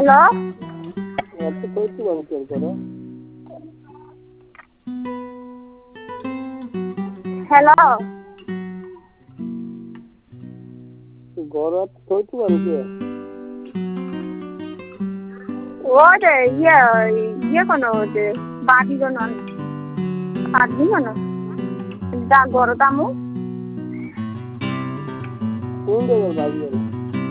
hello আচ্ছা কইছি বাংকের করে হ্যালো গরত কইছি বাংকে ওরে ইয়ে কোনো যে বাদি কোনো বাদি কোনো দা গরদামু কোন জায়গার বাজি বলো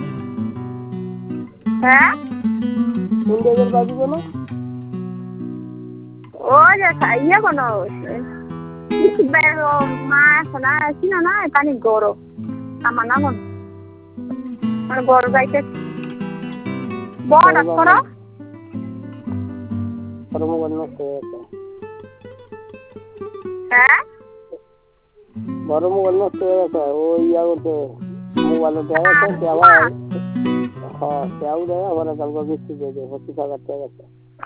হ্যাঁ কোন জায়গার বাজি বলো ও যে ইয়ে কোনো মা শোনা চিনো না কানি গরো আমার না কোন মানে গরো গাইতে বড় করো ধর্মগণ্য হ্যাঁ ধর্মগণ্য ওই ইয়া করতে মোবাইলে দেওয়া আছে আবার হ্যাঁ সেও দেয় আবার কালকে বৃষ্টি দিয়ে দেয় 25,000 টাকা আছে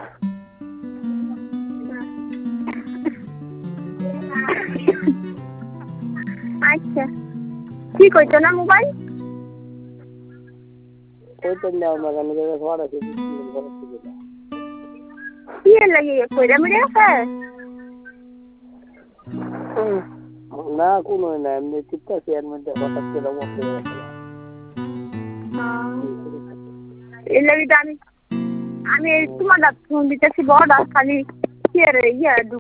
আচ্ছা কি কইতো না মোবাইল কইতো না মাগানে দেওয়া ঘর আছে ঘর থেকে কি লাগি কইরা মিরে আছে না কোনো না এমনি চিন্তা চেয়ারম্যান হঠাৎ করে বন্ধ হয়ে গেছে এই লাগি আমি তোমার ফোন দিতেছি বড় খালি কি রে ইয়া